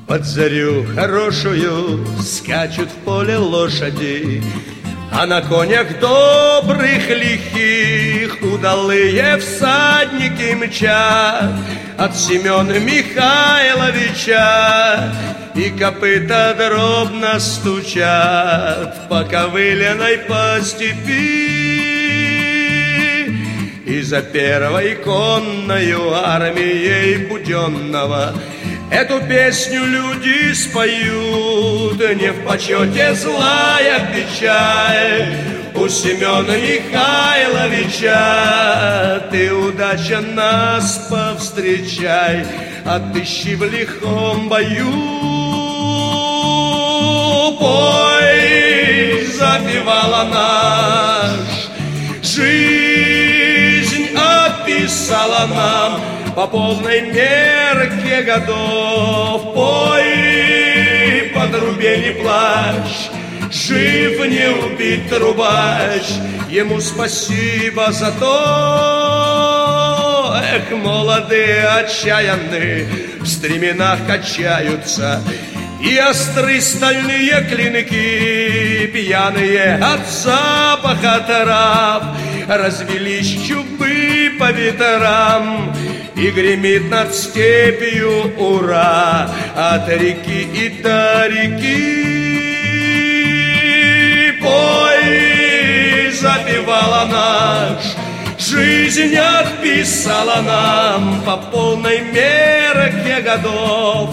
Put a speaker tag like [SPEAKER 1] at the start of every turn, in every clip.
[SPEAKER 1] Под зарю хорошую скачут в поле лошади, а на конях добрых лихих удалые всадники мчат от Семена Михайловича, и копыта дробно стучат по ковыляной по степи. И за первой конною армией буденного эту песню люди споют, не в почете злая печаль у Семена Михайловича. Ты, удача, нас повстречай, отыщи в лихом бою. Пой, запевала наш, жизнь описала нам по полной мерке годов. Пой, по трубе не плачь, жив не убит трубач, ему спасибо за то. Эх, молодые отчаянные в стременах качаются, и остры стальные клинки, пьяные от запаха трав, развелись чубы по ветрам, и гремит над степью ура от реки и до реки. Пой, запевала наш, жизнь отписала нам по полной мерке годов.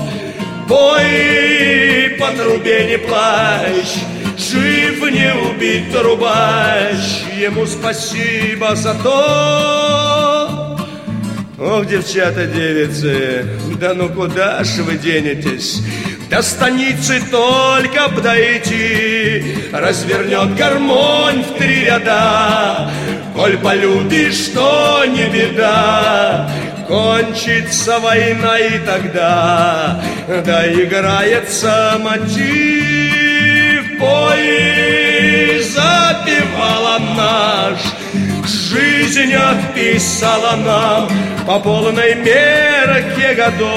[SPEAKER 1] Пой, по трубе не плачь, жив не убит трубач, ему спасибо за то. Ох, девчата-девицы, да ну куда ж вы денетесь? До станицы только б дойти, развернет гармонь в 3 ряда. Коль полюбишь, то не беда, кончится война, и тогда доиграется мотив. Пой, запевала наш, жизнь отписала нам по полной мерке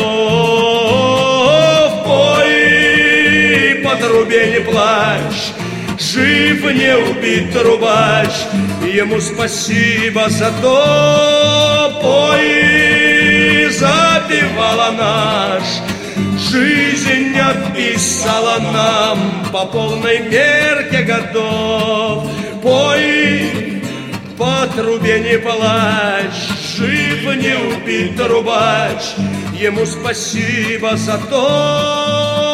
[SPEAKER 1] годов. Пой, по трубе не плачь, жив не убит трубач, ему спасибо за то. Пой, запевала наш, жизнь отписала нам по полной мерке годов. Пой, по трубе не плачь, жив не убит трубач, ему спасибо за то.